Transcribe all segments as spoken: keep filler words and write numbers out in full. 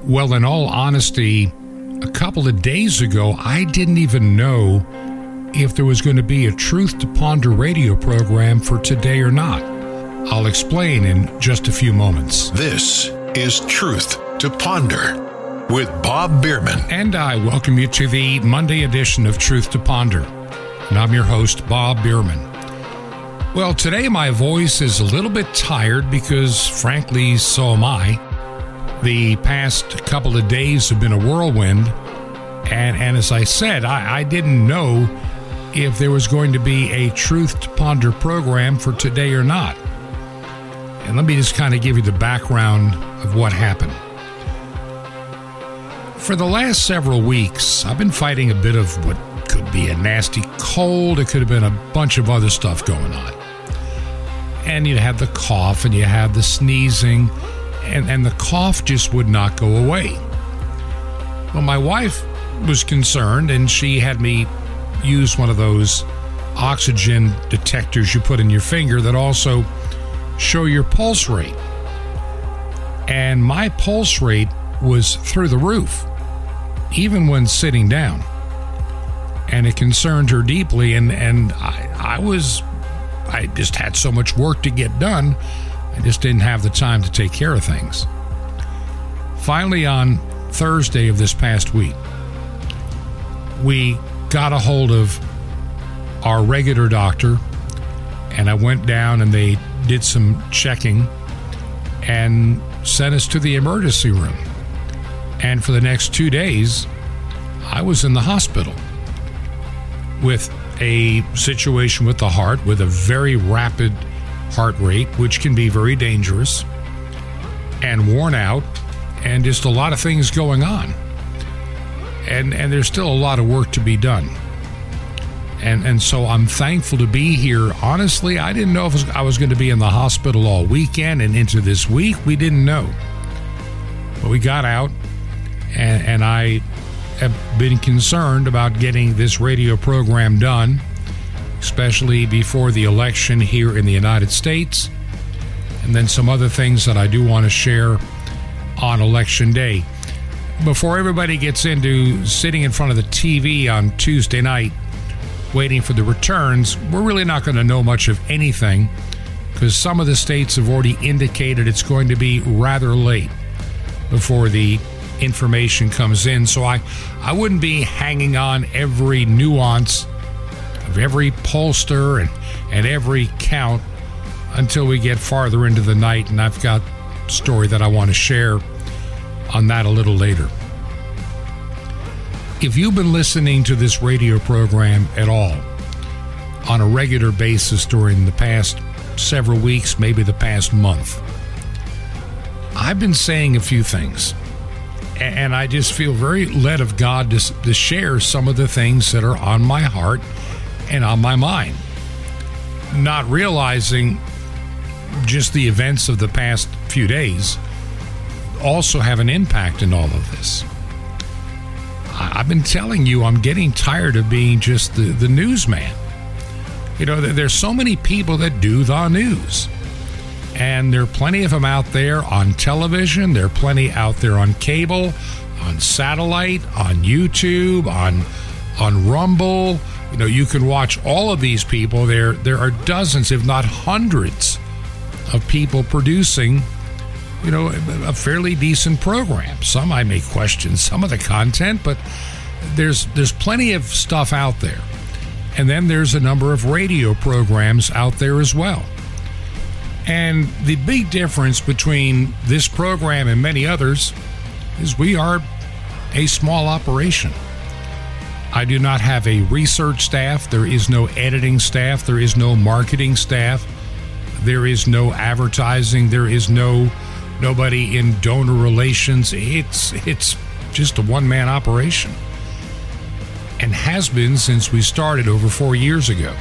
Well, in all honesty, a couple of days ago, I didn't even know if there was going to be a Truth to Ponder radio program for today or not. I'll explain in just a few moments. This is Truth to Ponder with Bob Bierman. And I welcome you to the Monday edition of Truth to Ponder. And I'm your host, Bob Bierman. Well, today my voice is a little bit tired because, frankly, so am I. The past couple of days have been a whirlwind. And, and as I said, I, I didn't know if there was going to be a Truth to Ponder program for today or not. And let me just kind of give you the background of what happened. For the last several weeks, I've been fighting a bit of what could be a nasty cold. It could have been a bunch of other stuff going on. And you have the cough and you have the sneezing, and, and the cough just would not go away. Well, my wife was concerned, and she had me use one of those oxygen detectors you put in your finger that also show your pulse rate. And my pulse rate was through the roof, even when sitting down. And it concerned her deeply, and, and I, I was, I just had so much work to get done, I just didn't have the time to take care of things. Finally, on Thursday of this past week, we got a hold of our regular doctor, and I went down and they did some checking and sent us to the emergency room. And for the next two days, I was in the hospital with a situation with the heart, with a very rapid heart rate, which can be very dangerous, and worn out, and just a lot of things going on. And and there's still a lot of work to be done. And and so I'm thankful to be here. Honestly, I didn't know if I was going to be in the hospital all weekend and into this week. We didn't know. But we got out, and, and I have been concerned about getting this radio program done, especially before the election here in the United States, and then some other things that I do want to share on Election Day. Before everybody gets into sitting in front of the T V on Tuesday night waiting for the returns, we're really not going to know much of anything because some of the states have already indicated it's going to be rather late before the information comes in. So I, I wouldn't be hanging on every nuance of every pollster and, and every count until we get farther into the night, and I've got a story that I want to share on that a little later. If you've been listening to this radio program at all on a regular basis during the past several weeks, maybe the past month, I've been saying a few things, and I just feel very led of God to, to share some of the things that are on my heart and on my mind, not realizing just the events of the past few days also have an impact in all of this. I've been telling you, I'm getting tired of being just the, the newsman. You know, there's so many people that do the news. And there are plenty of them out there on television. There are plenty out there on cable, on satellite, on YouTube, on on Rumble. You know, you can watch all of these people. There, there are dozens, if not hundreds, of people producing, you know, a fairly decent program. Some I may question some of the content, but there's there's plenty of stuff out there. And then there's a number of radio programs out there as well. And the big difference between this program and many others is we are a small operation. I do not have a research staff. There is no editing staff. There is no marketing staff. There is no advertising. There is no nobody in donor relations. It's it's just a one-man operation, and has been since we started over four years ago.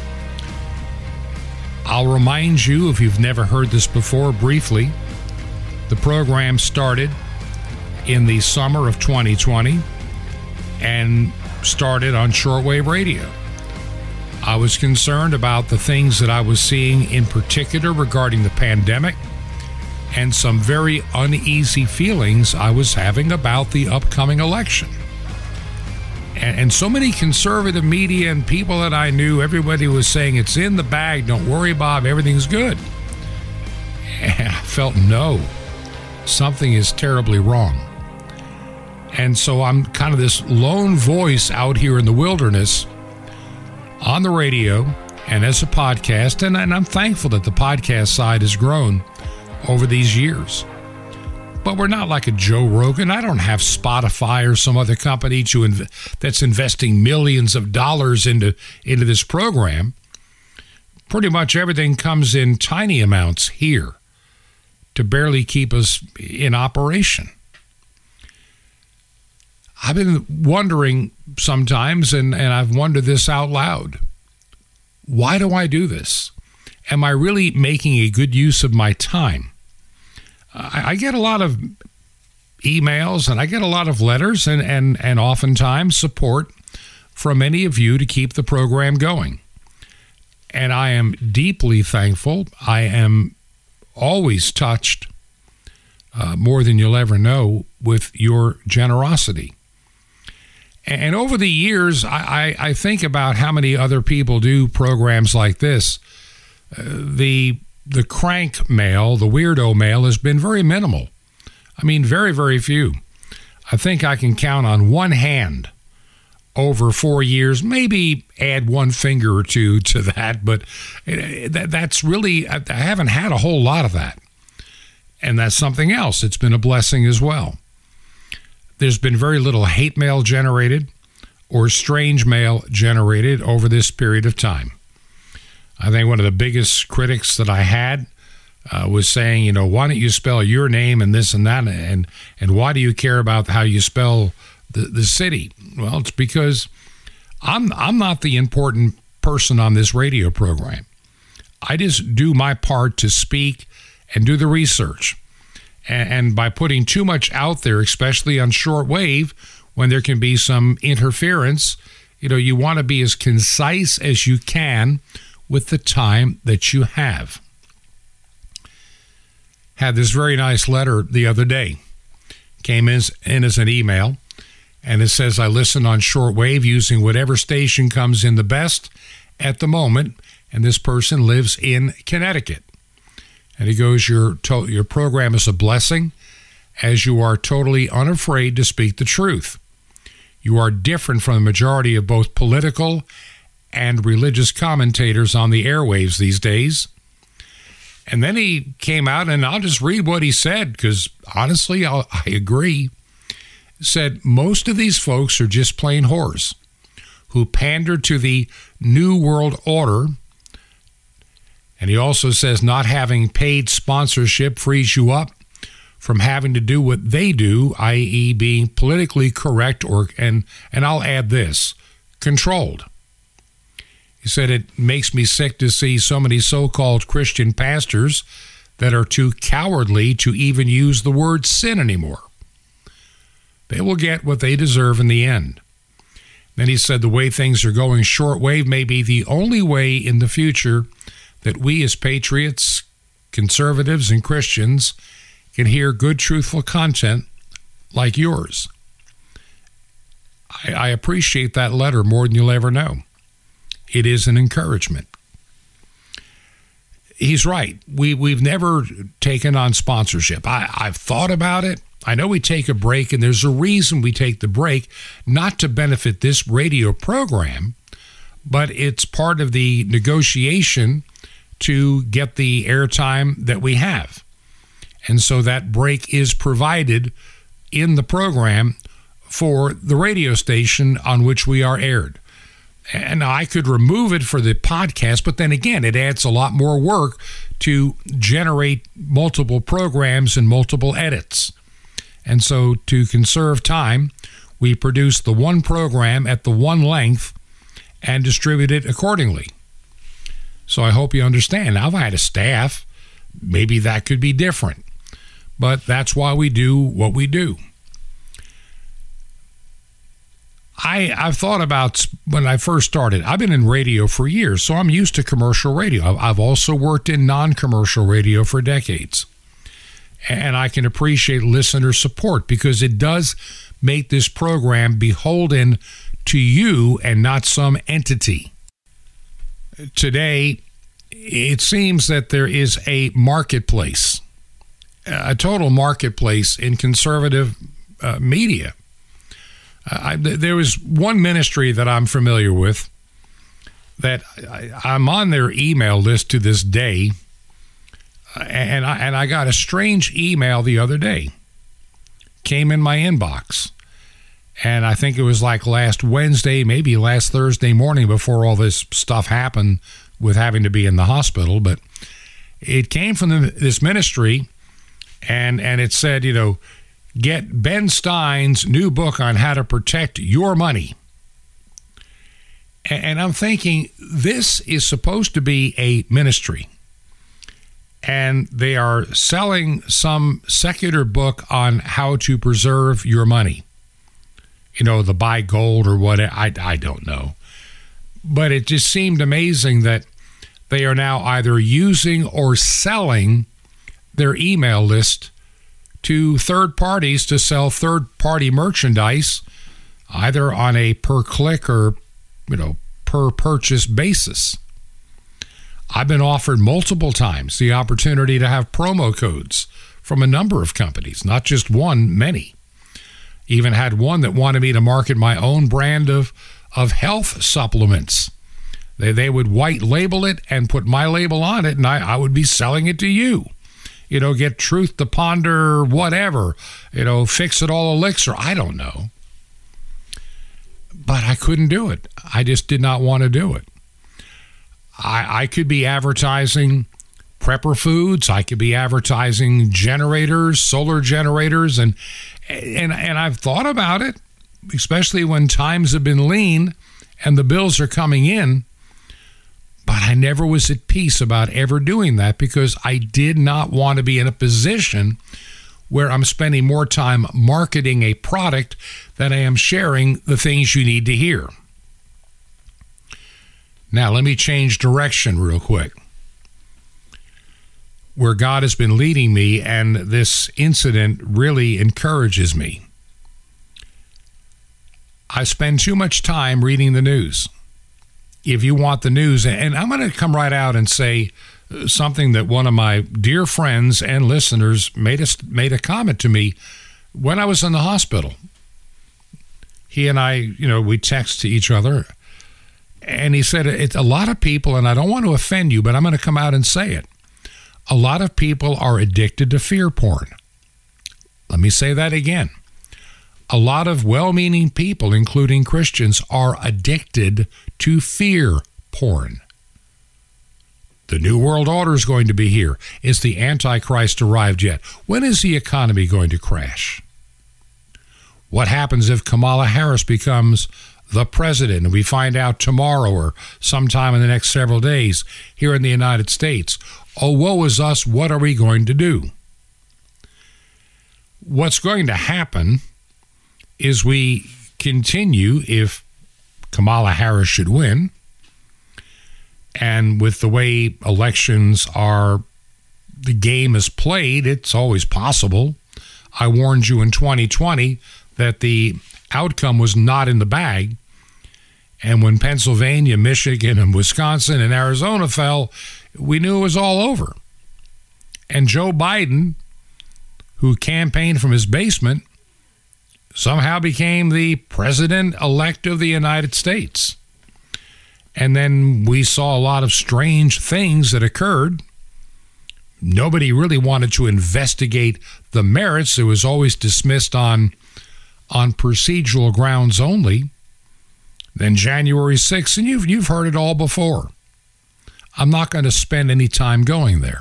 I'll remind you, if you've never heard this before, briefly, the program started in the summer of twenty twenty and started on shortwave radio. I was concerned about the things that I was seeing in particular regarding the pandemic and some very uneasy feelings I was having about the upcoming election. And, and so many conservative media and people that I knew, everybody was saying, it's in the bag, don't worry, Bob, everything's good. And I felt, no, something is terribly wrong. And so I'm kind of this lone voice out here in the wilderness on the radio and as a podcast, and, and I'm thankful that the podcast side has grown over these years. But we're not like a Joe Rogan. I don't have Spotify or some other company to inv- that's investing millions of dollars into, into this program. Pretty much everything comes in tiny amounts here to barely keep us in operation. I've been wondering sometimes, and, and I've wondered this out loud. Why do I do this? Am I really making a good use of my time? I, I get a lot of emails and I get a lot of letters and, and, and oftentimes support from many of you to keep the program going. And I am deeply thankful. I am always touched, uh, more than you'll ever know, with your generosity. And over the years, I, I, I think about how many other people do programs like this. Uh, the the crank mail, the weirdo mail, has been very minimal. I mean, very, very few. I think I can count on one hand over four years, maybe add one finger or two to that, but that, that's really, I haven't had a whole lot of that. And that's something else. It's been a blessing as well. There's been very little hate mail generated or strange mail generated over this period of time. I think one of the biggest critics that I had uh, was saying, you know, why don't you spell your name and this and that, and and why do you care about how you spell the, the city? Well, it's because I'm I'm not the important person on this radio program. I just do my part to speak and do the research. And by putting too much out there, especially on shortwave, when there can be some interference, you know, you want to be as concise as you can with the time that you have. Had this very nice letter the other day. Came in, in as an email, and it says, I listen on shortwave using whatever station comes in the best at the moment, and this person lives in Connecticut. And he goes, your, to- your program is a blessing as you are totally unafraid to speak the truth. You are different from the majority of both political and religious commentators on the airwaves these days. And then he came out, and I'll just read what he said, because honestly, I'll, I agree. Said, most of these folks are just plain whores who pander to the New World Order. And he also says not having paid sponsorship frees you up from having to do what they do, that is being politically correct, or and and I'll add this, controlled. He said, it makes me sick to see so many so-called Christian pastors that are too cowardly to even use the word sin anymore. They will get what they deserve in the end. Then he said the way things are going, shortwave may be the only way in the future that we as patriots, conservatives, and Christians can hear good, truthful content like yours. I, I appreciate that letter more than you'll ever know. It is an encouragement. He's right. We, we've never taken on sponsorship. I, I've thought about it. I know we take a break, and there's a reason we take the break, not to benefit this radio program, but it's part of the negotiation to get the airtime that we have. And so that break is provided in the program for the radio station on which we are aired. And I could remove it for the podcast, but then again, it adds a lot more work to generate multiple programs and multiple edits. And so to conserve time, we produce the one program at the one length and distribute it accordingly. So I hope you understand. Now, if I had a staff, maybe that could be different. But that's why we do what we do. I, I've thought about when I first started, I've been in radio for years, so I'm used to commercial radio. I've also worked in non-commercial radio for decades. and I can appreciate listener support because it does make this program beholden to you and not some entity. Today, it seems that there is a marketplace, a total marketplace in conservative uh, media. Uh, I, there was one ministry that I'm familiar with that I, I'm on their email list to this day, uh, and I, and I got a strange email the other day. Came in my inbox, and I think it was like last Wednesday, maybe last Thursday morning before all this stuff happened with having to be in the hospital, but it came from the, this ministry, and and it said, you know, get Ben Stein's new book on how to protect your money. And I'm thinking, this is supposed to be a ministry, and they are selling some secular book on how to preserve your money. You know, the buy gold or what, I, I don't know. But it just seemed amazing that they are now either using or selling their email list to third parties to sell third-party merchandise, either on a per-click or, you know, per-purchase basis. I've been offered multiple times the opportunity to have promo codes from a number of companies, not just one, many. Even had one that wanted me to market my own brand of, of health supplements. They, they would white label it and put my label on it, and I, I would be selling it to you. You know, get Truth to Ponder, whatever, you know, Fix It All Elixir. I don't know. But I couldn't do it. I just did not want to do it. I, I could be advertising Prepper Foods. I could be advertising generators, solar generators. And, and, and I've thought about it, especially when times have been lean and the bills are coming in. But I never was at peace about ever doing that because I did not want to be in a position where I'm spending more time marketing a product than I am sharing the things you need to hear. Now, let me change direction real quick. Where God has been leading me, and this incident really encourages me. I spend too much time reading the news. If you want the news, and I'm going to come right out and say something that one of my dear friends and listeners made a, made a comment to me when I was in the hospital. He and I, you know, we text to each other, and he said, it's a lot of people, and I don't want to offend you, but I'm going to come out and say it. A lot of people are addicted to fear porn. Let me say that again. A lot of well-meaning people, including Christians, are addicted to fear porn. The New World Order is going to be here. Is the Antichrist arrived yet? When is the economy going to crash? What happens if Kamala Harris becomes the president and we find out tomorrow or sometime in the next several days here in the United States? Oh, woe is us, what are we going to do? What's going to happen is we continue, if Kamala Harris should win, and with the way elections are, the game is played, it's always possible. I warned you in twenty twenty that the outcome was not in the bag. And when Pennsylvania, Michigan, and Wisconsin and Arizona fell, we knew it was all over. And Joe Biden, who campaigned from his basement, somehow became the president-elect of the United States. And then we saw a lot of strange things that occurred. Nobody really wanted to investigate the merits. It was always dismissed on, on procedural grounds only. Then January sixth, and you've, you've heard it all before. I'm not going to spend any time going there.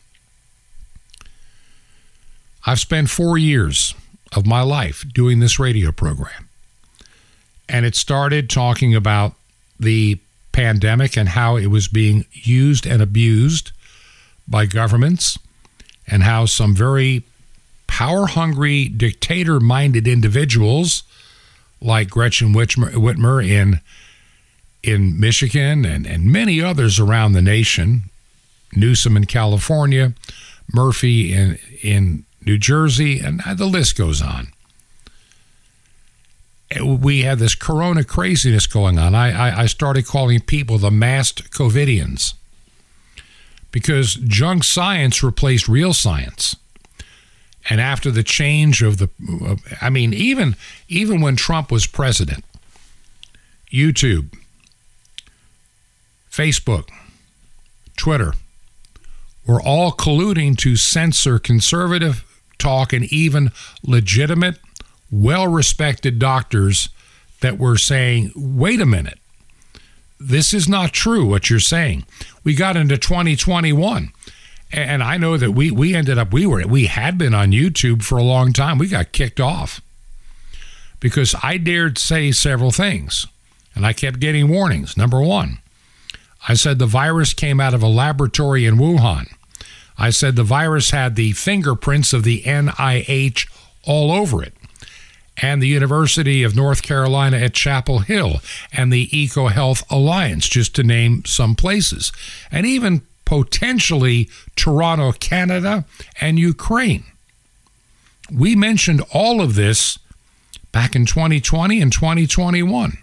I've spent four years of my life doing this radio program. And it started talking about the pandemic and how it was being used and abused by governments, and how some very power-hungry, dictator-minded individuals like Gretchen Whitmer in, in Michigan and, and many others around the nation, Newsom in California, Murphy in, in New Jersey, and the list goes on. We had this corona craziness going on. I, I, I started calling people the masked COVIDians because junk science replaced real science. And after the change of the, I mean, even even when Trump was president, YouTube, Facebook, Twitter were all colluding to censor conservative talk and even legitimate, well-respected doctors that were saying, wait a minute, this is not true what you're saying. We got into twenty twenty-one. And I know that we we ended up, we were we had been on YouTube for a long time. We got kicked off because I dared say several things, and I kept getting warnings. Number one, I said the virus came out of a laboratory in Wuhan. I said the virus had the fingerprints of the N I H all over it, and the University of North Carolina at Chapel Hill, and the EcoHealth Alliance, just to name some places, and even potentially Toronto, Canada, and Ukraine. We mentioned all of this back in twenty twenty and twenty twenty-one.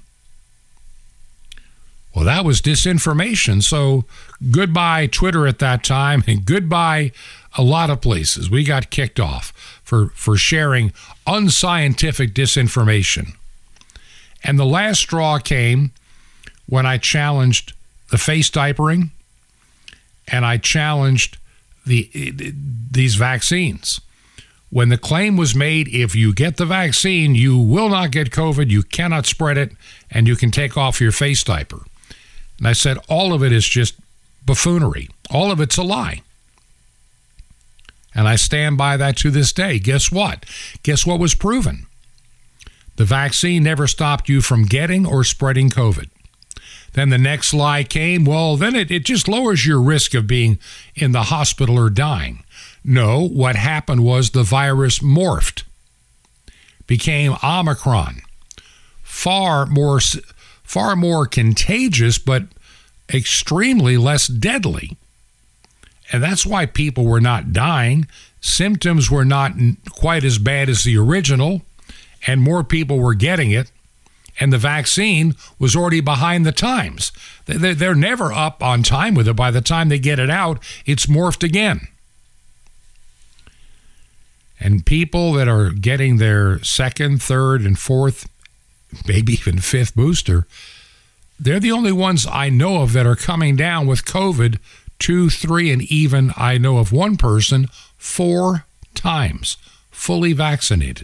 Well, that was disinformation. So goodbye Twitter at that time, and goodbye a lot of places. We got kicked off for, for sharing unscientific disinformation. And the last straw came when I challenged the face diapering, and I challenged the these vaccines. When the claim was made, if you get the vaccine, you will not get COVID, you cannot spread it, and you can take off your face diaper. And I said, all of it is just buffoonery. All of it's a lie. And I stand by that to this day. Guess what? Guess what was proven? The vaccine never stopped you from getting or spreading COVID. Then the next lie came, well, then it, it just lowers your risk of being in the hospital or dying. No, what happened was the virus morphed, became Omicron, far more, far more contagious, but extremely less deadly. And that's why people were not dying. Symptoms were not quite as bad as the original, and more people were getting it. And the vaccine was already behind the times. They're never up on time with it. By the time they get it out, it's morphed again. And people that are getting their second, third, and fourth, maybe even fifth booster, they're the only ones I know of that are coming down with COVID two, three, and even I know of one person four times, fully vaccinated.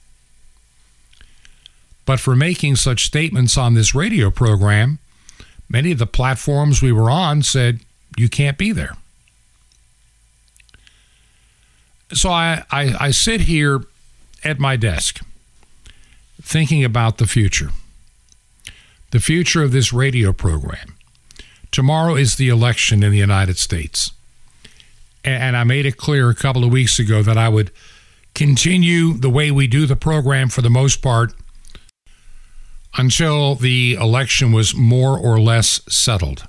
But for making such statements on this radio program, many of the platforms we were on said, you can't be there. So I, I, I sit here at my desk thinking about the future, the future of this radio program. Tomorrow is the election in the United States. And I made it clear a couple of weeks ago that I would continue the way we do the program for the most part until the election was more or less settled.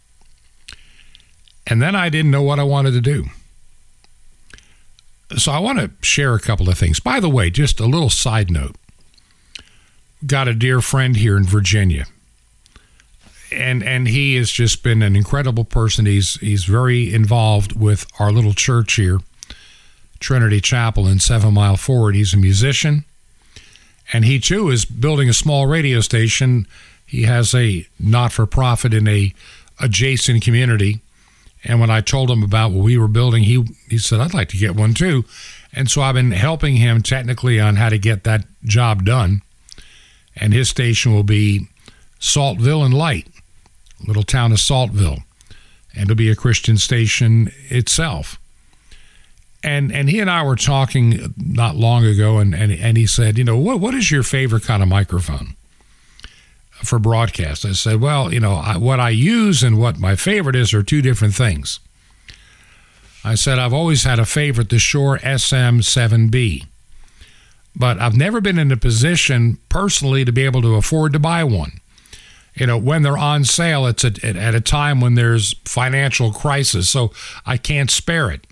And then I didn't know what I wanted to do. So I want to share a couple of things. By the way, just a little side note. Got a dear friend here in Virginia. And and he has just been an incredible person. He's he's very involved with our little church here, Trinity Chapel in Seven Mile Forward. He's a musician. And he, too, is building a small radio station. He has a not-for-profit in a adjacent community. And when I told him about what we were building, he, he said, I'd like to get one, too. And so I've been helping him technically on how to get that job done. And his station will be Saltville and Light, little town of Saltville. And it'll be a Christian station itself. And and he and I were talking not long ago, and, and, and he said, you know, what what is your favorite kind of microphone for broadcast? I said, well, you know, I, what I use and what my favorite is are two different things. I said, I've always had a favorite, the Shure S M seven B. But I've never been in a position personally to be able to afford to buy one. You know, when they're on sale, it's at, at a time when there's financial crisis, so I can't spare it.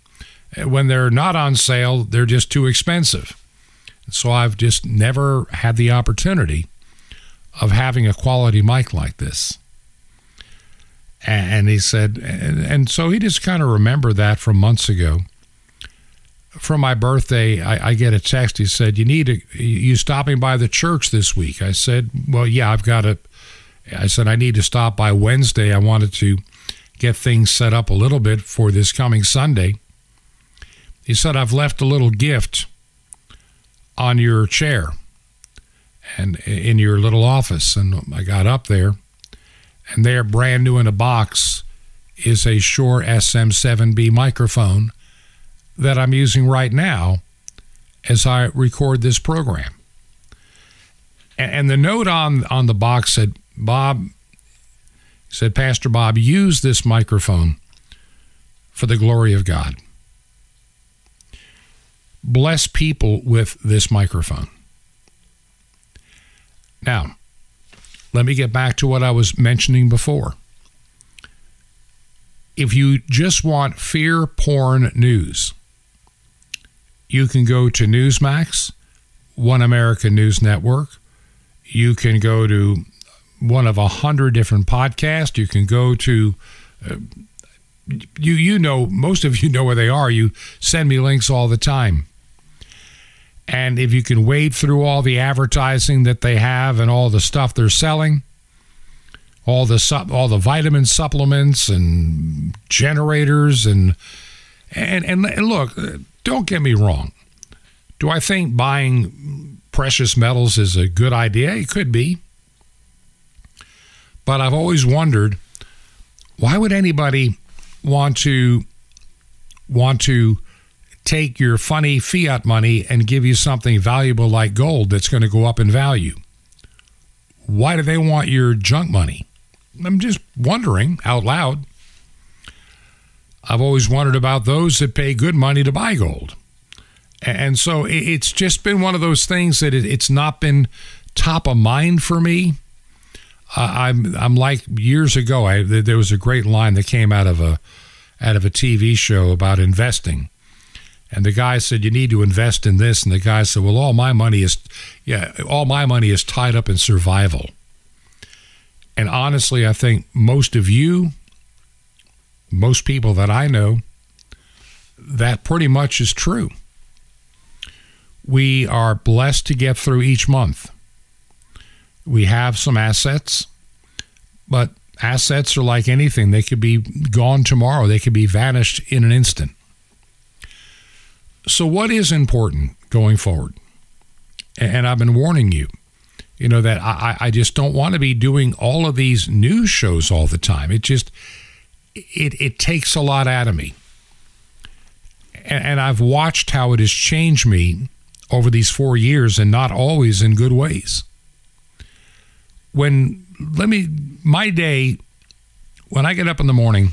When they're not on sale, they're just too expensive. So I've just never had the opportunity of having a quality mic like this. And he said, and, and so he just kind of remembered that from months ago. For my birthday, I, I get a text. He said, you need to, you stopping by the church this week? I said, well, yeah, I've got to, I said, I need to stop by Wednesday. I wanted to get things set up a little bit for this coming Sunday. He said, I've left a little gift on your chair and in your little office. And I got up there, and there, brand new in a box, is a Shure S M seven B microphone that I'm using right now as I record this program. And the note on, on the box said, Bob, said, Pastor Bob, use this microphone for the glory of God. Bless people with this microphone. Now, let me get back to what I was mentioning before. If you just want fear porn news, you can go to Newsmax, One America News Network. You can go to one of a hundred different podcasts. You can go to, uh, you you know, most of you know where they are. You send me links all the time. And if you can wade through all the advertising that they have and all the stuff they're selling, all the sup, all the vitamin supplements and generators and and and, and look, don't get me wrong. Do I think buying precious metals is a good idea? It could be. But I've always wondered, why would anybody want to want to take your funny fiat money and give you something valuable like gold that's going to go up in value? Why do they want your junk money? I'm just wondering out loud. I've always wondered about those that pay good money to buy gold. And so it's just been one of those things that it's not been top of mind for me. Uh, I'm I'm like years ago, I, there was a great line that came out of a out of a T V show about investing. And the guy said, you need to invest in this. And the guy said, well, all my money is, yeah, all my money is tied up in survival. And honestly, I think most of you, most people that I know, that pretty much is true. We are blessed to get through each month. We have some assets, but assets are like anything. They could be gone tomorrow. They could be vanished in an instant. So what is important going forward? And I've been warning you, you know, that I, I just don't want to be doing all of these news shows all the time. It just, it, it takes a lot out of me. And, and I've watched how it has changed me over these four years and not always in good ways. When, let me, my day, when I get up in the morning,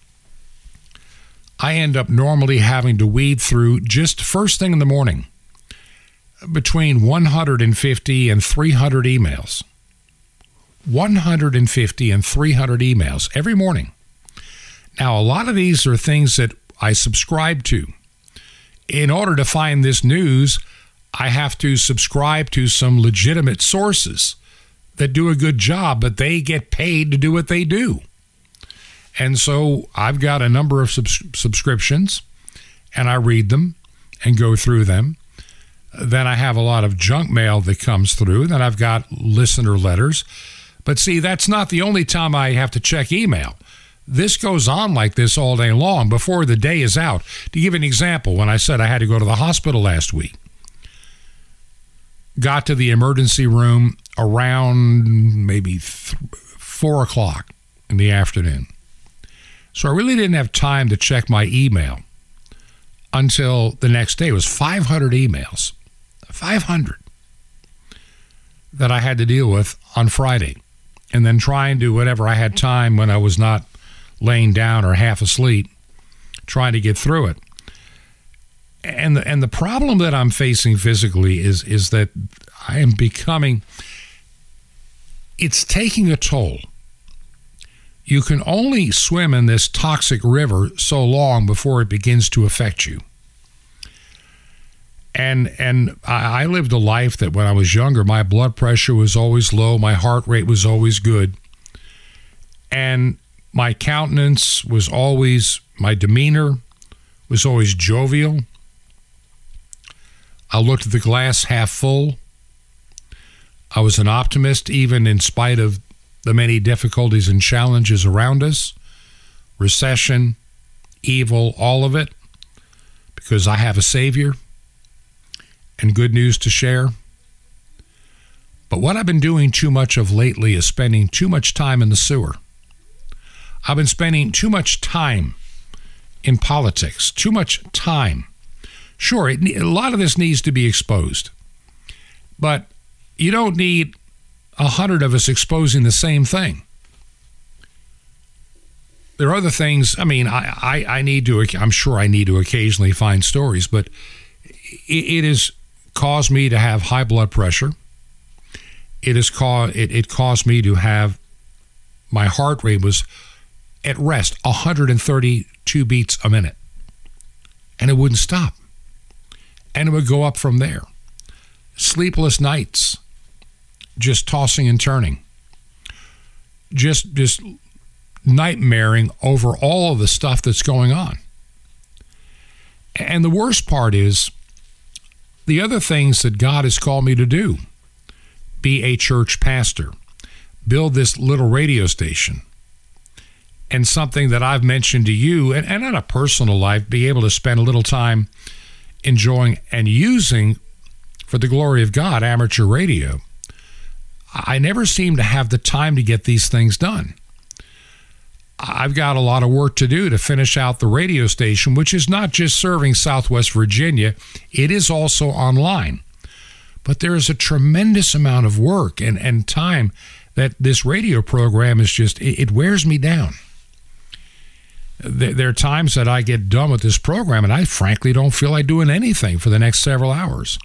I end up normally having to weed through just first thing in the morning between one hundred fifty and three hundred emails. one hundred fifty and three hundred emails every morning. Now, a lot of these are things that I subscribe to. In order to find this news, I have to subscribe to some legitimate sources that do a good job, but they get paid to do what they do. And so I've got a number of subs- subscriptions, and I read them and go through them. Then I have a lot of junk mail that comes through. Then I've got listener letters. But see, that's not the only time I have to check email. This goes on like this all day long before the day is out. To give an example, when I said I had to go to the hospital last week, got to the emergency room around maybe th- four o'clock in the afternoon. So I really didn't have time to check my email until the next day. It was five hundred emails, five hundred that I had to deal with on Friday. And then trying to, whatever I had time when I was not laying down or half asleep, trying to get through it. And the, and the problem that I'm facing physically is, is that I am becoming, it's taking a toll. You can only swim in this toxic river so long before it begins to affect you. And and I, I lived a life that when I was younger, my blood pressure was always low, my heart rate was always good, and my countenance was always, my demeanor was always jovial. I looked at the glass half full. I was an optimist, even in spite of the many difficulties and challenges around us, recession, evil, all of it, because I have a Savior and good news to share. But what I've been doing too much of lately is spending too much time in the sewer. I've been spending too much time in politics, too much time. Sure, it, a lot of this needs to be exposed, but you don't need a hundred of us exposing the same thing. There are other things. I mean, I, I, I need to, I'm sure I need to occasionally find stories, but it, it has caused me to have high blood pressure. It has caused, it, it caused me to have, my heart rate was at rest, one hundred thirty-two beats a minute. And it wouldn't stop. And it would go up from there. Sleepless nights, just tossing and turning. Just, just nightmaring over all of the stuff that's going on. And the worst part is the other things that God has called me to do. Be a church pastor. Build this little radio station. And something that I've mentioned to you, and, and in a personal life, be able to spend a little time enjoying and using, for the glory of God, amateur radio. I never seem to have the time to get these things done. I've got a lot of work to do to finish out the radio station, which is not just serving Southwest Virginia, it is also online. But there is a tremendous amount of work and, and time that this radio program is just, it, it wears me down. There, there are times that I get done with this program and I frankly don't feel like doing anything for the next several hours.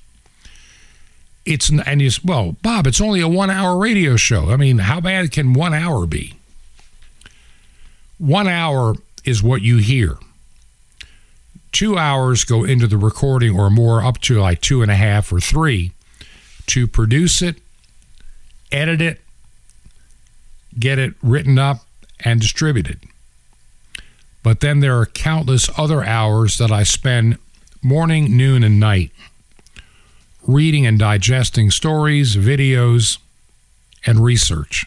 It's, and you, well, Bob, it's only a one-hour radio show. I mean, how bad can one hour be? One hour is what you hear. Two hours go into the recording or more, up to like two and a half or three, to produce it, edit it, get it written up, and distributed. But then there are countless other hours that I spend morning, noon, and night reading and digesting stories, videos, and research.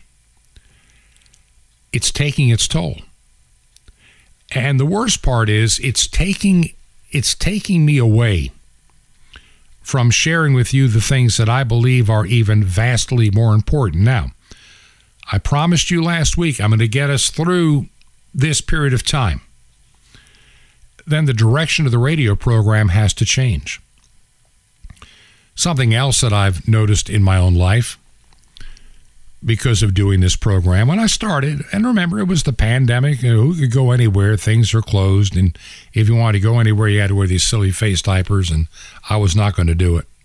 It's taking its toll. And the worst part is it's taking it's taking me away from sharing with you the things that I believe are even vastly more important. Now, I promised you last week I'm going to get us through this period of time. Then the direction of the radio program has to change. Something else that I've noticed in my own life because of doing this program, when I started, and remember, it was the pandemic, you know, who could go anywhere, things are closed, and if you wanted to go anywhere, you had to wear these silly face diapers, and I was not going to do it.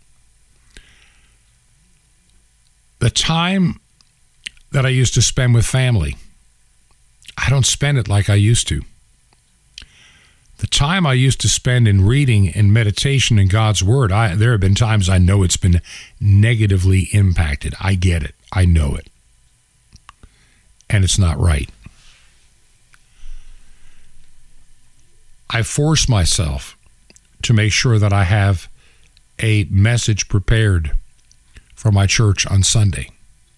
The time that I used to spend with family, I don't spend it like I used to. The time I used to spend in reading and meditation in God's Word, I, there have been times I know it's been negatively impacted. I get it. I know it. And it's not right. I force myself to make sure that I have a message prepared for my church on Sunday.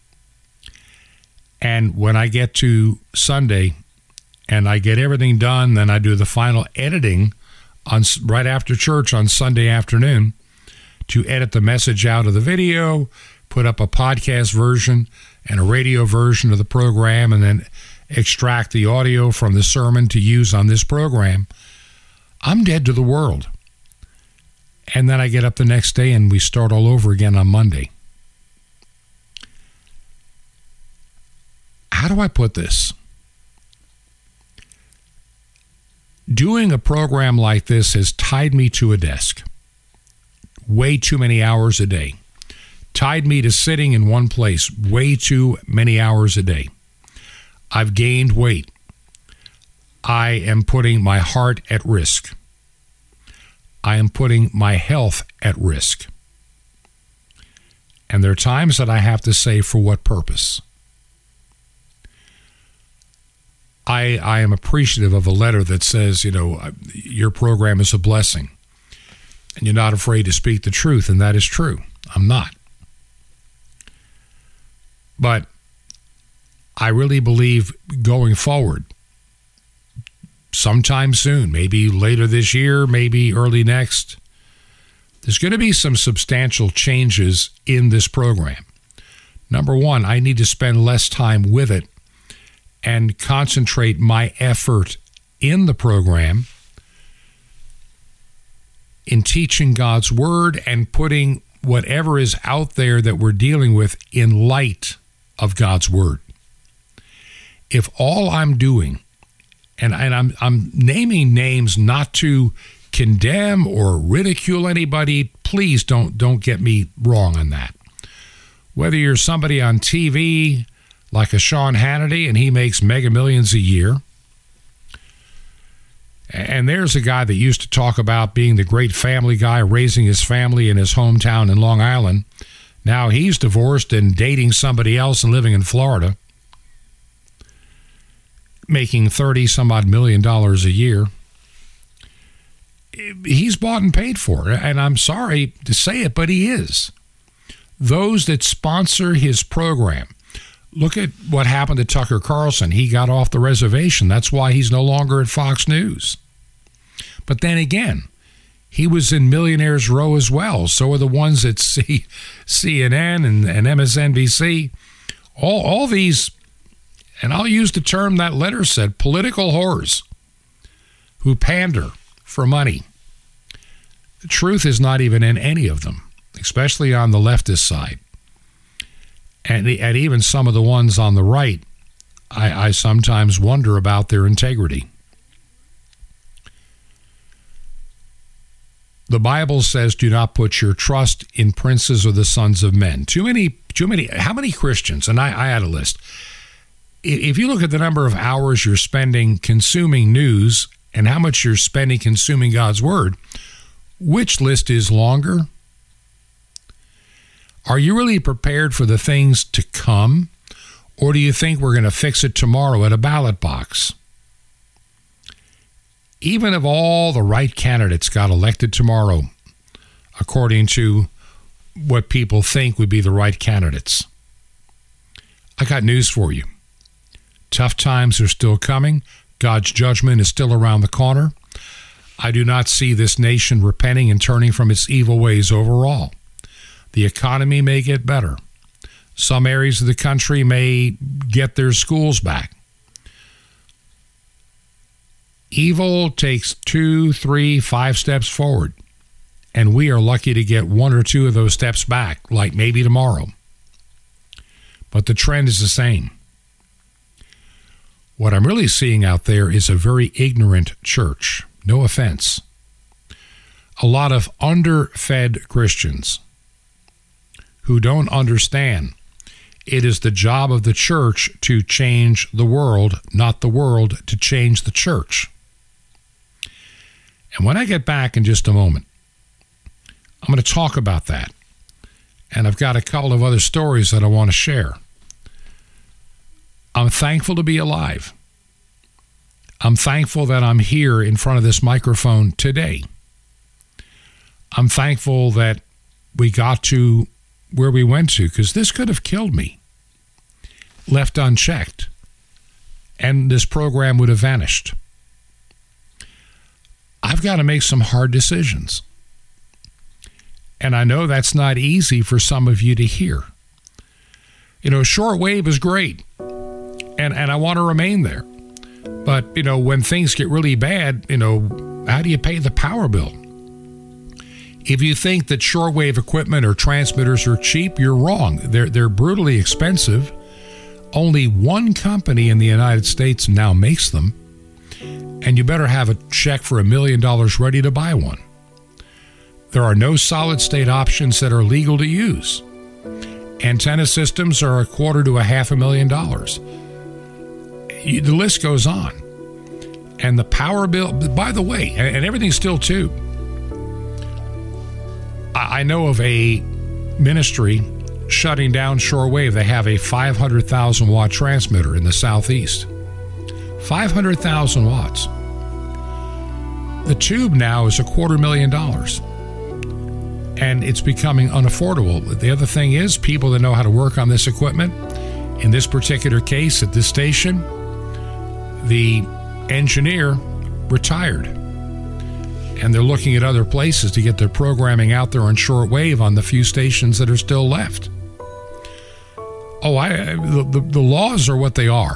And when I get to Sunday and I get everything done, then I do the final editing on right after church on Sunday afternoon to edit the message out of the video, put up a podcast version and a radio version of the program, and then extract the audio from the sermon to use on this program. I'm dead to the world. And then I get up the next day and we start all over again on Monday. How do I put this? Doing a program like this has tied me to a desk. Way too many hours a day. Tied me to sitting in one place way too many hours a day. I've gained weight. I am putting my heart at risk. I am putting my health at risk. And there are times that I have to say, for what purpose? I, I am appreciative of a letter that says, you know, your program is a blessing. And you're not afraid to speak the truth, and that is true. I'm not. But I really believe going forward, sometime soon, maybe later this year, maybe early next, there's going to be some substantial changes in this program. Number one, I need to spend less time with it and concentrate my effort in the program in teaching God's Word and putting whatever is out there that we're dealing with in light of God's Word. If all I'm doing, and, and I'm, I'm naming names not to condemn or ridicule anybody, please don't, don't get me wrong on that. Whether you're somebody on T V like a Sean Hannity and he makes mega millions a year, and there's a guy that used to talk about being the great family guy, raising his family in his hometown in Long Island. Now he's divorced and dating somebody else and living in Florida, making thirty some odd million dollars a year. He's bought and paid for it, and I'm sorry to say it, but he is. Those that sponsor his program, look at what happened to Tucker Carlson. He got off the reservation. That's why he's no longer at Fox News. But then again, he was in Millionaires Row as well. So are the ones at C- CNN and, and M S N B C. All, all these, and I'll use the term that letter said, political whores who pander for money. The truth is not even in any of them, especially on the leftist side. And, and even some of the ones on the right, I, I sometimes wonder about their integrity. The Bible says, do not put your trust in princes or the sons of men. Too many, too many, how many Christians, and I, I had a list. If you look at the number of hours you're spending consuming news and how much you're spending consuming God's Word, which list is longer? Are you really prepared for the things to come? Or do you think we're going to fix it tomorrow at a ballot box? Even if all the right candidates got elected tomorrow, according to what people think would be the right candidates, I got news for you. Tough times are still coming. God's judgment is still around the corner. I do not see this nation repenting and turning from its evil ways overall. The economy may get better. Some areas of the country may get their schools back. Evil takes two, three, five steps forward, and we are lucky to get one or two of those steps back, like maybe tomorrow. But the trend is the same. What I'm really seeing out there is a very ignorant church. No offense. A lot of underfed Christians who don't understand it is the job of the church to change the world, not the world to change the church. And when I get back in just a moment, I'm going to talk about that. And I've got a couple of other stories that I want to share. I'm thankful to be alive. I'm thankful that I'm here in front of this microphone today. I'm thankful that we got to where we went to, because this could have killed me, left unchecked, and this program would have vanished. I've got to make some hard decisions. And I know that's not easy for some of you to hear. You know, shortwave is great, and, and I want to remain there. But, you know, when things get really bad, you know, how do you pay the power bill? If you think that shortwave equipment or transmitters are cheap, you're wrong. They're, they're brutally expensive. Only one company in the United States now makes them, and you better have a check for a million dollars ready to buy one. There are no solid-state options that are legal to use. Antenna systems are a quarter to a half a million dollars. The list goes on. And the power bill, by the way, and everything's still too, I I know of a ministry shutting down shortwave. They have a five hundred thousand watt transmitter in the southeast. five hundred thousand watts. The tube now is a quarter million dollars. And it's becoming unaffordable. The other thing is, people that know how to work on this equipment, in this particular case at this station, the engineer retired. And they're looking at other places to get their programming out there on shortwave on the few stations that are still left. Oh, I the, the, the laws are what they are.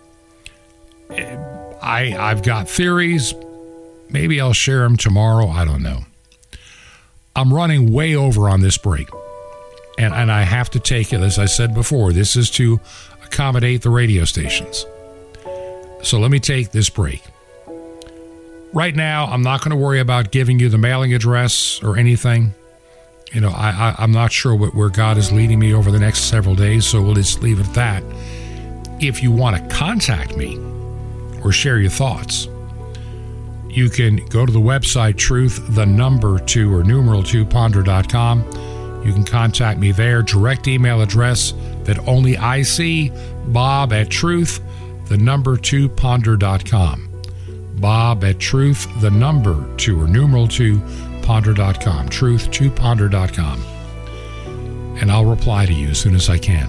I, I've got theories. Maybe I'll share them tomorrow. I don't know. I'm running way over on this break. And, and I have to take it, as I said before, this is to accommodate the radio stations. So let me take this break. Right now, I'm not going to worry about giving you the mailing address or anything. You know, I, I, I'm not sure what, where God is leading me over the next several days, so we'll just leave it at that. If you want to contact me or share your thoughts, you can go to the website truth, the number two, or numeral two, ponder dot com. You can contact me there. Direct email address that only I see, Bob at truth, the number two, ponder dot com. Bob at truth, the number two, or numeral two, ponder dot com. truth to ponder dot com. And I'll reply to you as soon as I can.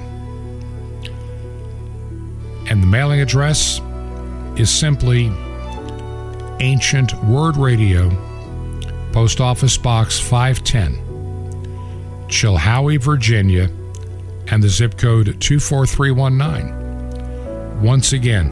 And the mailing address is simply Ancient Word Radio, Post Office Box five ten, Chilhowie, Virginia, and the zip code two four three one nine. Once again,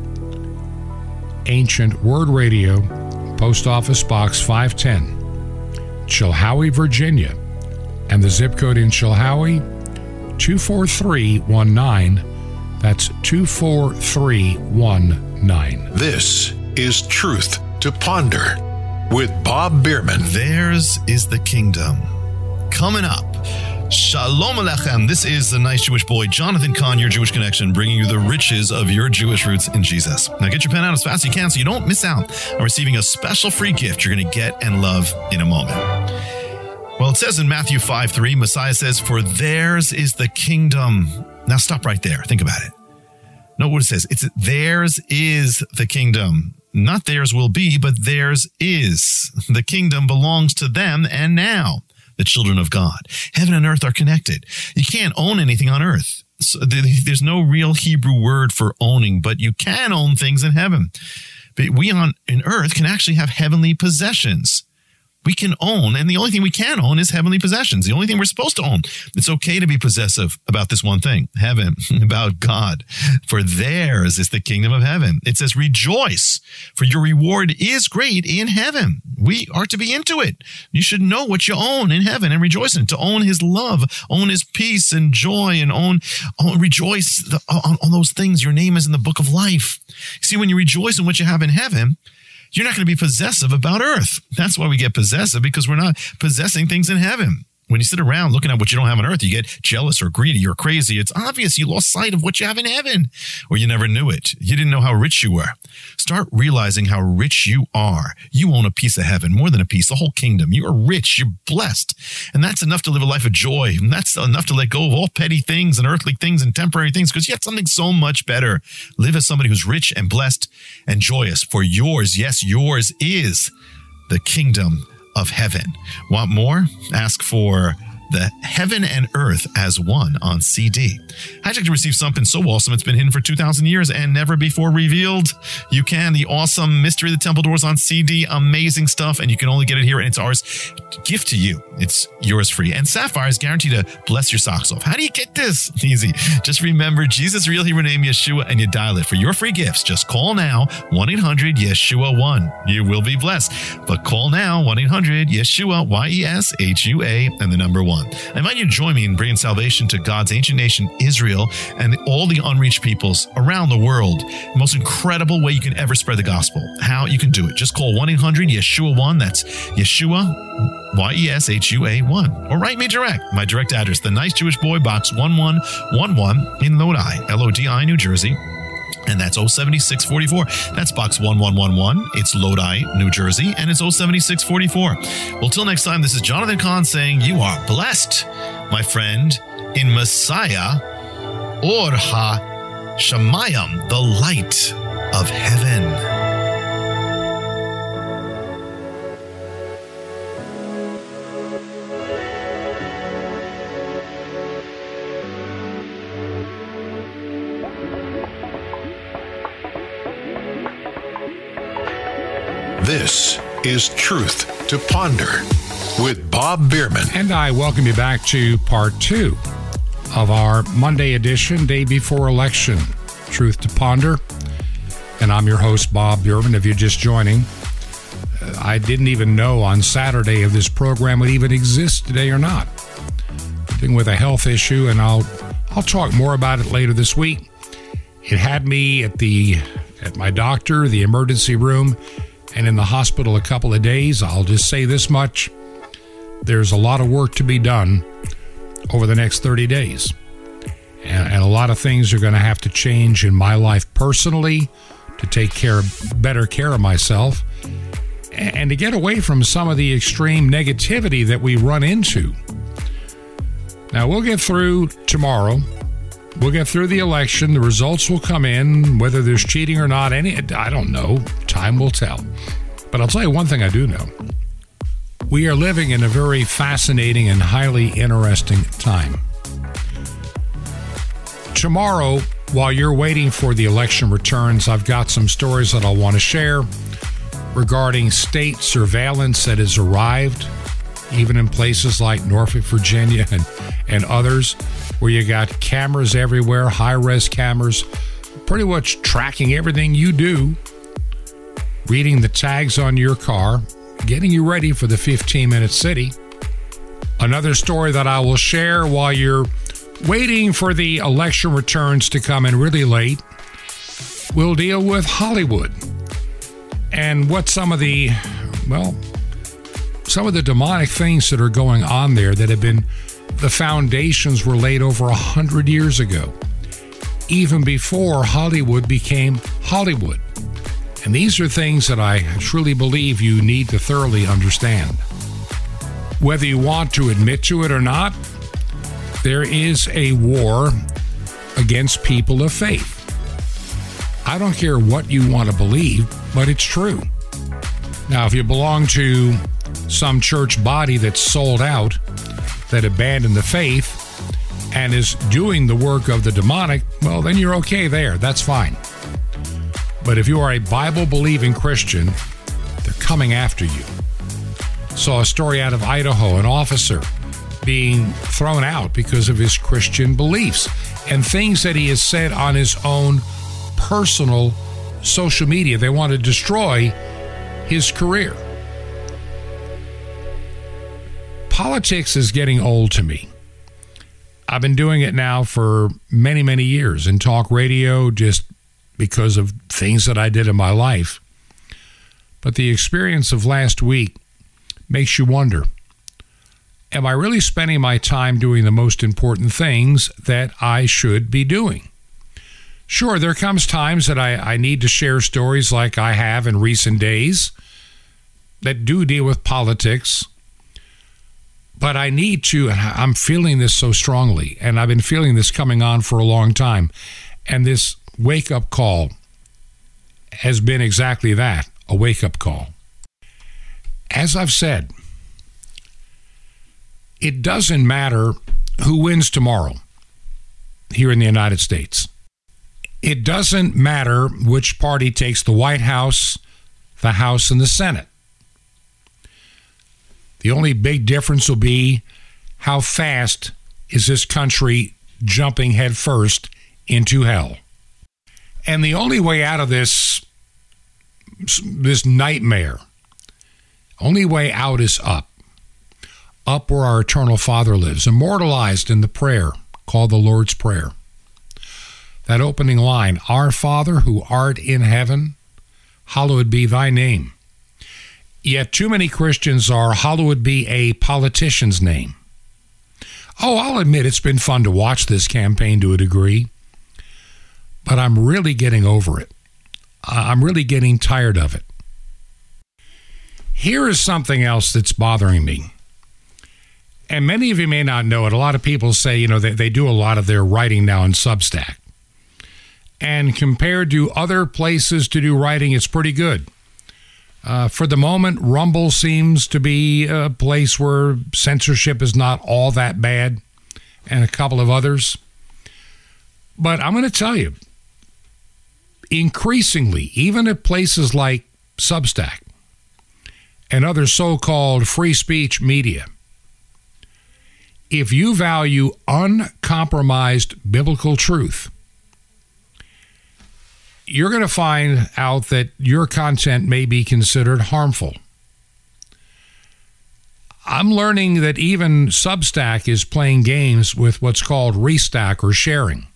Ancient Word Radio, Post Office Box five ten, Chilhowie, Virginia, and the zip code in Chilhowie, two four three one nine. That's two four three one nine. This is Truth to Ponder with Bob Bierman. Theirs is the kingdom. Coming up, Shalom Alechem. This is the nice Jewish boy, Jonathan Cahn, your Jewish connection, bringing you the riches of your Jewish roots in Jesus. Now get your pen out as fast as you can so you don't miss out on receiving a special free gift you're going to get and love in a moment. Well, it says in Matthew five three, Messiah says, "For theirs is the kingdom." Now stop right there. Think about it. Note what it says. It's theirs is the kingdom. Not theirs will be, but theirs is. The kingdom belongs to them and now, the children of God. Heaven and earth are connected. You can't own anything on earth. So there's no real Hebrew word for owning, but you can own things in heaven. But we on in earth can actually have heavenly possessions. We can own, and the only thing we can own is heavenly possessions. The only thing we're supposed to own. It's okay to be possessive about this one thing, heaven, about God. For theirs is the kingdom of heaven. It says, rejoice, for your reward is great in heaven. We are to be into it. You should know what you own in heaven and rejoice in it. To own his love, own his peace and joy, and own, own rejoice the, on, on those things. Your name is in the book of life. See, when you rejoice in what you have in heaven, you're not going to be possessive about earth. That's why we get possessive, because we're not possessing things in heaven. When you sit around looking at what you don't have on earth, you get jealous or greedy or crazy. It's obvious you lost sight of what you have in heaven, or you never knew it. You didn't know how rich you were. Start realizing how rich you are. You own a piece of heaven, more than a piece, the whole kingdom. You are rich. You're blessed. And that's enough to live a life of joy. And that's enough to let go of all petty things and earthly things and temporary things, because you have something so much better. Live as somebody who's rich and blessed and joyous. For yours, yes, yours is the kingdom of heaven. Want more? Ask for the Heaven and Earth as One on C D. How'd you like to receive something so awesome it's been hidden for two thousand years and never before revealed? You can. The awesome Mystery of the Temple Doors on C D. Amazing stuff, and you can only get it here, and it's ours. Gift to you. It's yours free. And Sapphire is guaranteed to bless your socks off. How do you get this? Easy. Just remember Jesus' real Hebrew name, Yeshua, and you dial it. For your free gifts, just call now, one eight hundred Yeshua one. You will be blessed. But call now, one eight hundred Yeshua, Y E S H U A, and the number one. I invite you to join me in bringing salvation to God's ancient nation, Israel, and all the unreached peoples around the world. The most incredible way you can ever spread the gospel. How you can do it. Just call one eight hundred Yeshua one. That's Yeshua, Y E S H U A one. Or write me direct. My direct address, the Nice Jewish Boy, Box one one one one in Lodi, L O D I, New Jersey. And that's oh seven six four four. That's box one one one one. It's Lodi, New Jersey, and it's oh seven six four four. Well, till next time, this is Jonathan Cahn saying you are blessed, my friend, in Messiah, Or Ha-Shamayim, the light of heaven. This is Truth to Ponder with Bob Bierman. And I welcome you back to part two of our Monday edition, day before election, Truth to Ponder. And I'm your host, Bob Bierman. If you're just joining, uh, I didn't even know on Saturday if this program would even exist today or not. Dealing with a health issue, and I'll I'll talk more about it later this week. It had me at the at my doctor, the emergency room, and in the hospital a couple of days. I'll just say this much. There's a lot of work to be done over the next thirty days. And, and a lot of things are going to have to change in my life personally to take care, better care of myself and, and to get away from some of the extreme negativity that we run into. Now, we'll get through tomorrow. We'll get through the election. The results will come in, whether there's cheating or not. Any, I don't know. Time will tell. But I'll tell you one thing I do know. We are living in a very fascinating and highly interesting time. Tomorrow, while you're waiting for the election returns, I've got some stories that I'll want to share regarding state surveillance that has arrived, even in places like Norfolk, Virginia, and, and others, where you got cameras everywhere, high-res cameras, pretty much tracking everything you do, reading the tags on your car, getting you ready for the fifteen-minute city. Another story that I will share while you're waiting for the election returns to come in really late, we'll deal with Hollywood and what some of the, well, some of the demonic things that are going on there that have been, the foundations were laid over a hundred years ago, even before Hollywood became Hollywood. And these are things that I truly believe you need to thoroughly understand. Whether you want to admit to it or not, there is a war against people of faith. I don't care what you want to believe, but it's true. Now, if you belong to some church body that's sold out, that abandoned the faith, and is doing the work of the demonic, well, then you're okay there. That's fine. But if you are a Bible-believing Christian, they're coming after you. Saw a story out of Idaho, an officer being thrown out because of his Christian beliefs and things that he has said on his own personal social media. They want to destroy his career. Politics is getting old to me. I've been doing it now for many, many years in talk radio, just because of things that I did in my life. But the experience of last week makes you wonder, am I really spending my time doing the most important things that I should be doing? Sure, there comes times that I, I need to share stories like I have in recent days that do deal with politics. But I need to, and I'm feeling this so strongly, and I've been feeling this coming on for a long time, and this wake-up call has been exactly that, a wake-up call. As I've said, it doesn't matter who wins tomorrow here in the United States. It doesn't matter which party takes the White House, the House, and the Senate. The only big difference will be how fast is this country jumping headfirst into hell. And the only way out of this, this nightmare, only way out is up. Up where our eternal Father lives, immortalized in the prayer called the Lord's Prayer. That opening line, Our Father who art in heaven, hallowed be thy name. Yet too many Christians are, hallowed be a politician's name. Oh, I'll admit it's been fun to watch this campaign to a degree. but I'm really getting over it. I'm really getting tired of it. Here is something else that's bothering me. And many of you may not know it. A lot of people say, you know, they, they do a lot of their writing now in Substack. And compared to other places to do writing, it's pretty good. Uh, for the moment, Rumble seems to be a place where censorship is not all that bad, and a couple of others. But I'm going to tell you, increasingly, even at places like Substack and other so-called free speech media, if you value uncompromised biblical truth, you're going to find out that your content may be considered harmful. I'm learning that even Substack is playing games with what's called restack or sharing.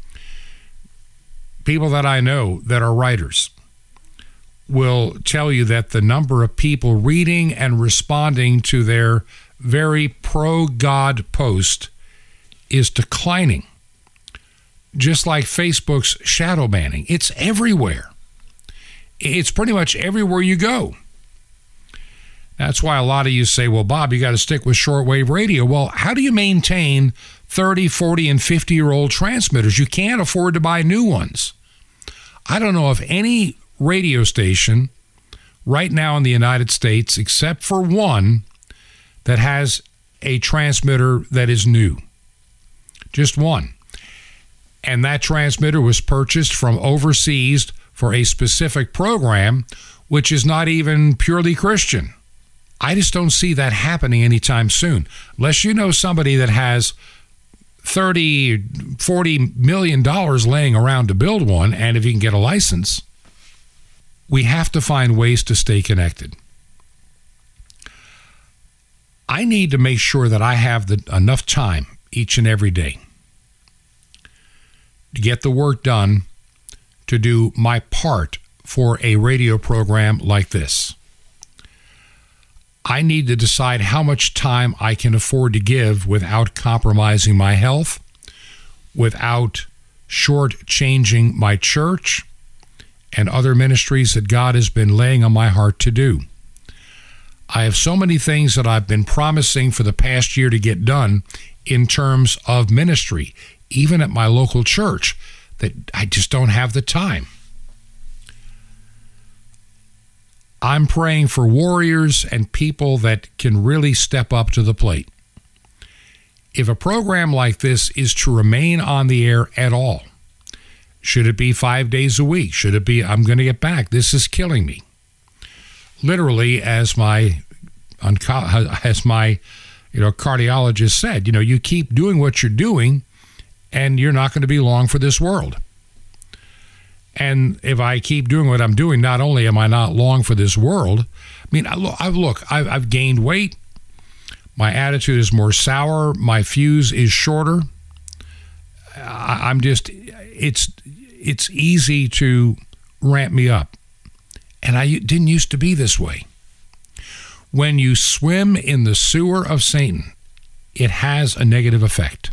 People that I know that are writers will tell you that the number of people reading and responding to their very pro-God post is declining. Just like Facebook's shadow banning. It's everywhere. It's pretty much everywhere you go. That's why a lot of you say, well, Bob, you got to stick with shortwave radio. Well, how do you maintain thirty, forty, and fifty-year-old transmitters? You can't afford to buy new ones. I don't know of any radio station right now in the United States, except for one, that has a transmitter that is new. Just one. And that transmitter was purchased from overseas for a specific program, which is not even purely Christian. I just don't see that happening anytime soon. Unless you know somebody that has thirty, forty million dollars laying around to build one, and if you can get a license, we have to find ways to stay connected. I need to make sure that I have the, enough time each and every day to get the work done to do my part for a radio program like this. I need to decide how much time I can afford to give without compromising my health, without shortchanging my church and other ministries that God has been laying on my heart to do. I have so many things that I've been promising for the past year to get done in terms of ministry, even at my local church, that I just don't have the time. I'm praying for warriors and people that can really step up to the plate. If a program like this is to remain on the air at all, should it be five days a week? Should it be, I'm going to get back? This is killing me. Literally, as my as my you know cardiologist said, you know, you keep doing what you're doing, and you're not going to be long for this world. And if I keep doing what I'm doing, not only am I not long for this world, I mean, I look, I've, look I've, I've gained weight. My attitude is more sour. My fuse is shorter. I, I'm just, it's it's easy to ramp me up. And I didn't used to be this way. When you swim in the sewer of Satan, it has a negative effect.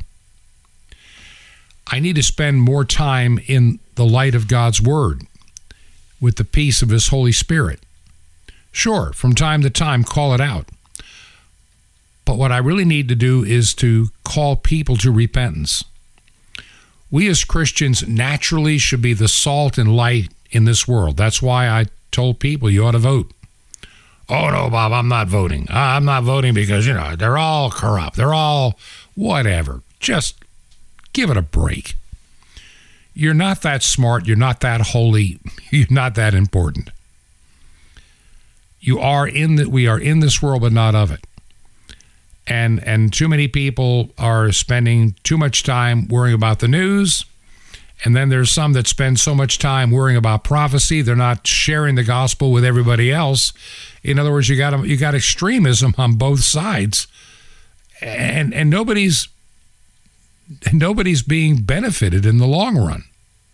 I need to spend more time in the light of God's Word with the peace of His Holy Spirit. Sure, from time to time, call it out. But what I really need to do is to call people to repentance. We as Christians naturally should be the salt and light in this world. That's why I told people you ought to vote. Oh, no, Bob, I'm not voting. I'm not voting because, you know, they're all corrupt. They're all whatever. Just give it a break. You're not that smart. You're not that holy. You're not that important. You are in that. We are in this world, but not of it. And and too many people are spending too much time worrying about the news. And then there's some that spend so much time worrying about prophecy, they're not sharing the gospel with everybody else. In other words, you got you got extremism on both sides, and and nobody's nobody's being benefited in the long run.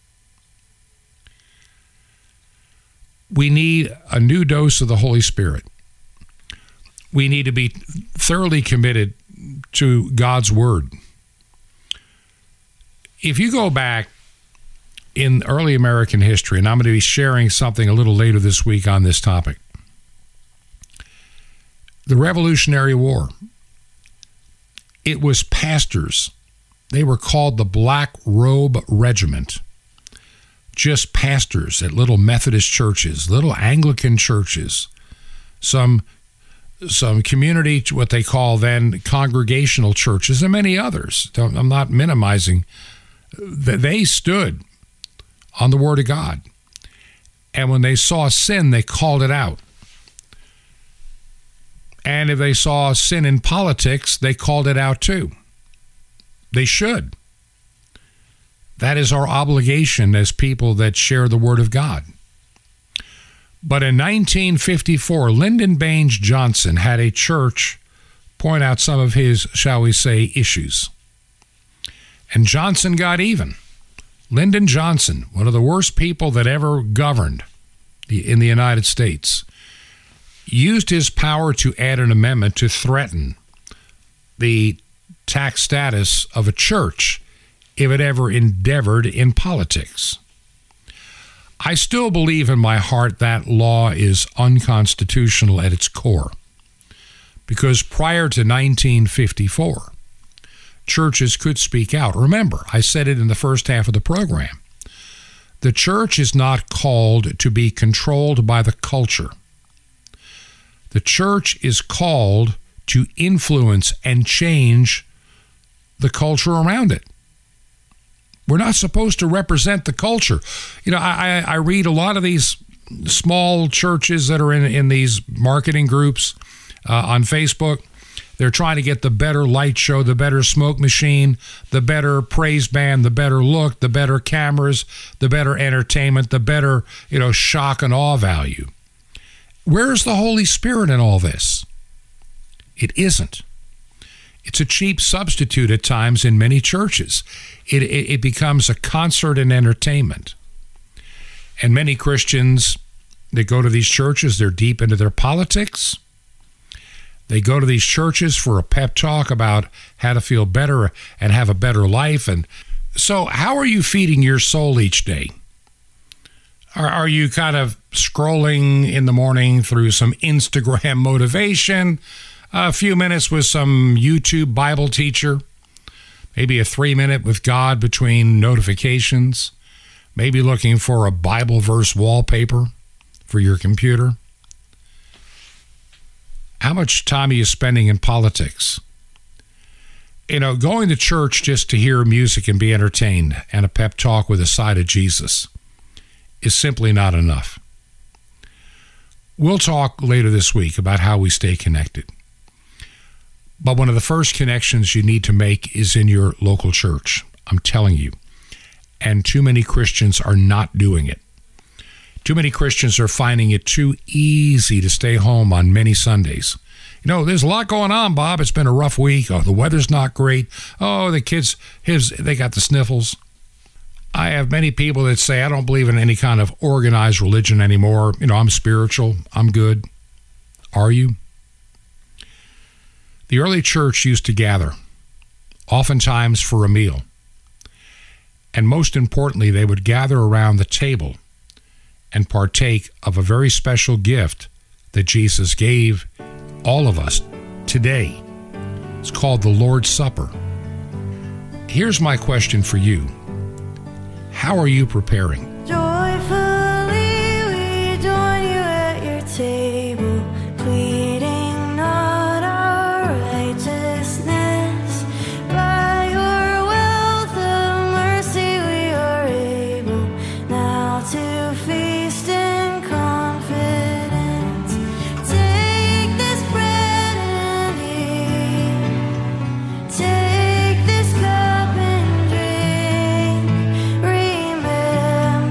We need a new dose of the Holy Spirit. We need to be thoroughly committed to God's Word. If you go back in early American history, and I'm going to be sharing something a little later this week on this topic. The Revolutionary War, it was pastors. They were called the Black Robe Regiment. Just pastors at little Methodist churches, little Anglican churches, some some community, what they call then congregational churches, and many others. I'm not minimizing. They stood on the Word of God. And when they saw sin, they called it out. And if they saw sin in politics, they called it out too. They should. That is our obligation as people that share the Word of God. But in nineteen fifty-four, Lyndon Baines Johnson had a church point out some of his, shall we say, issues. And Johnson got even. Lyndon Johnson, one of the worst people that ever governed the, in the United States, used his power to add an amendment to threaten the tax status of a church if it ever endeavored in politics. I still believe in my heart that law is unconstitutional at its core, because prior to nineteen fifty-four, churches could speak out. Remember, I said it in the first half of the program. The church is not called to be controlled by the culture. The church is called to influence and change the culture around it. We're not supposed to represent the culture. You know, I, I read a lot of these small churches that are in, in these marketing groups uh, on Facebook. They're trying to get the better light show, the better smoke machine, the better praise band, the better look, the better cameras, the better entertainment, the better, you know, shock and awe value. Where's the Holy Spirit in all this? It isn't. It's a cheap substitute at times in many churches. It, it, it becomes a concert and entertainment. And many Christians, they go to these churches, they're deep into their politics. They go to these churches for a pep talk about how to feel better and have a better life. And so how are you feeding your soul each day? Are, are you kind of scrolling in the morning through some Instagram motivation, a few minutes with some YouTube Bible teacher, maybe a three minute with God between notifications, maybe looking for a Bible verse wallpaper for your computer? How much time are you spending in politics? You know, going to church just to hear music and be entertained and a pep talk with a side of Jesus is simply not enough. We'll talk later this week about how we stay connected. But one of the first connections you need to make is in your local church. I'm telling you. And too many Christians are not doing it. Too many Christians are finding it too easy to stay home on many Sundays. You know, there's a lot going on, Bob. It's been a rough week. Oh, the weather's not great. Oh, the kids, his, they got the sniffles. I have many people that say, I don't believe in any kind of organized religion anymore. You know, I'm spiritual. I'm good. Are you? The early church used to gather, oftentimes for a meal. And most importantly, they would gather around the table and partake of a very special gift that Jesus gave all of us today. It's called the Lord's Supper. Here's my question for you. How are you preparing? Joyfully we join you at your table, pleading not our righteousness. By your wealth of mercy we are able now to feast in confidence. Take this bread and eat. Take this cup and drink. Remember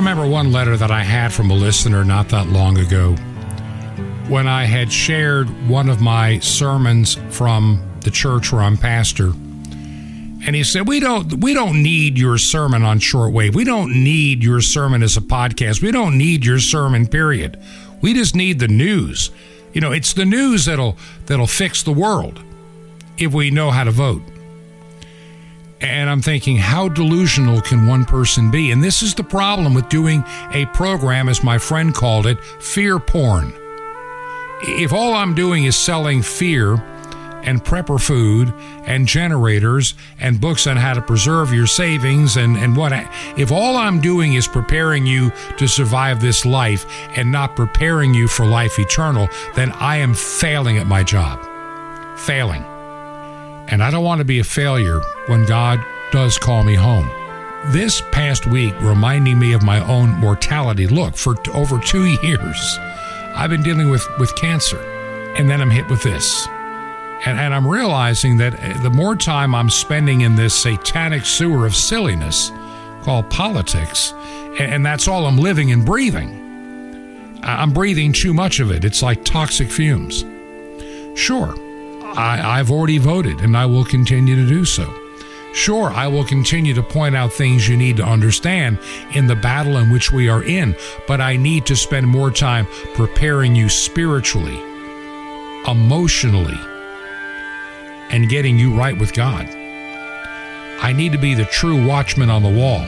remember one letter that I had from a listener not that long ago when I had shared one of my sermons from the church where I'm pastor. And he said, we don't we don't need your sermon on shortwave. We don't need your sermon as a podcast. We don't need your sermon, period. We just need the news. You know, it's the news that'll that'll fix the world if we know how to vote. And I'm thinking, how delusional can one person be? And this is the problem with doing a program, as my friend called it, fear porn. If all I'm doing is selling fear and prepper food and generators and books on how to preserve your savings and, and what, if all I'm doing is preparing you to survive this life and not preparing you for life eternal, then I am failing at my job. Failing. And I don't want to be a failure when God does call me home. This past week, reminding me of my own mortality. Look, for t- over two years, I've been dealing with, with cancer. And then I'm hit with this. And, and I'm realizing that the more time I'm spending in this satanic sewer of silliness called politics, and, and that's all I'm living and breathing. I'm breathing too much of it. It's like toxic fumes. Sure, I, I've already voted, and I will continue to do so. Sure, I will continue to point out things you need to understand in the battle in which we are in, but I need to spend more time preparing you spiritually, emotionally, and getting you right with God. I need to be the true watchman on the wall.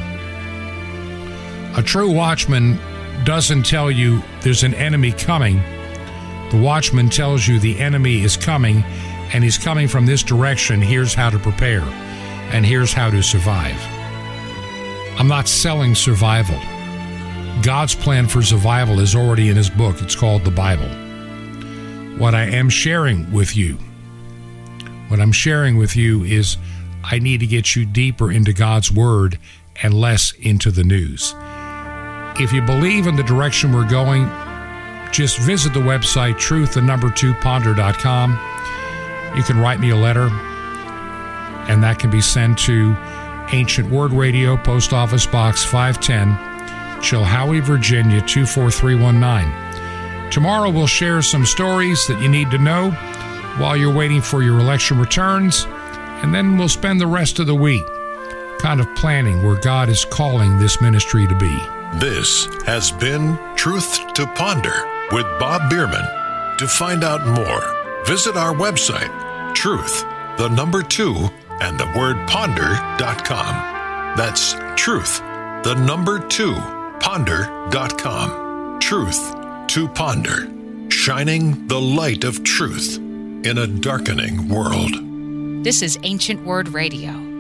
A true watchman doesn't tell you there's an enemy coming. The watchman tells you the enemy is coming, and he's coming from this direction. Here's how to prepare, and here's how to survive. I'm not selling survival. God's plan for survival is already in his book. It's called the Bible. What I am sharing with you, what I'm sharing with you is I need to get you deeper into God's word and less into the news. If you believe in the direction we're going, just visit the website, truth, the number two, ponder dot com. You can write me a letter, and that can be sent to Ancient Word Radio, Post Office Box five ten, Chilhowie, Virginia, two four three one nine. Tomorrow we'll share some stories that you need to know while you're waiting for your election returns, and then we'll spend the rest of the week kind of planning where God is calling this ministry to be. This has been Truth to Ponder with Bob Bierman. To find out more, visit our website, truth, the number two, and the word ponder dot com. That's truth, the number two, ponder dot com. Truth to Ponder, shining the light of truth in a darkening world. This is Ancient Word Radio.